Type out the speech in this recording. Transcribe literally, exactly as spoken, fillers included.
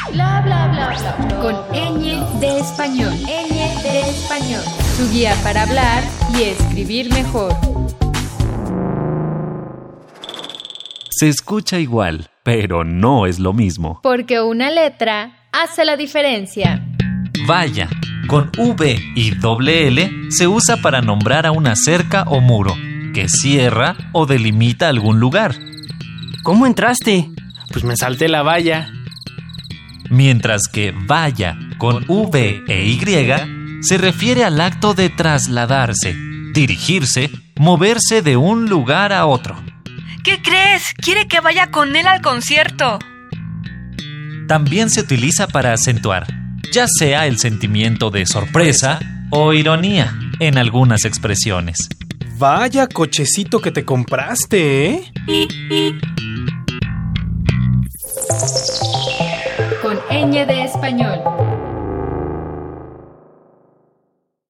Bla bla bla bla. Con ñ de español. ñ de español. Su guía para hablar y escribir mejor. Se escucha igual, pero no es lo mismo. Porque una letra hace la diferencia. Valla, con V y doble L, se usa para nombrar a una cerca o muro que cierra o delimita algún lugar. ¿Cómo entraste? Pues me salté la valla. Mientras que valla, con V e Y, se refiere al acto de trasladarse, dirigirse, moverse de un lugar a otro. ¿Qué crees? Quiere que vaya con él al concierto. También se utiliza para acentuar, ya sea el sentimiento de sorpresa o ironía en algunas expresiones. Vaya cochecito que te compraste, ¿eh? Con ñ de español.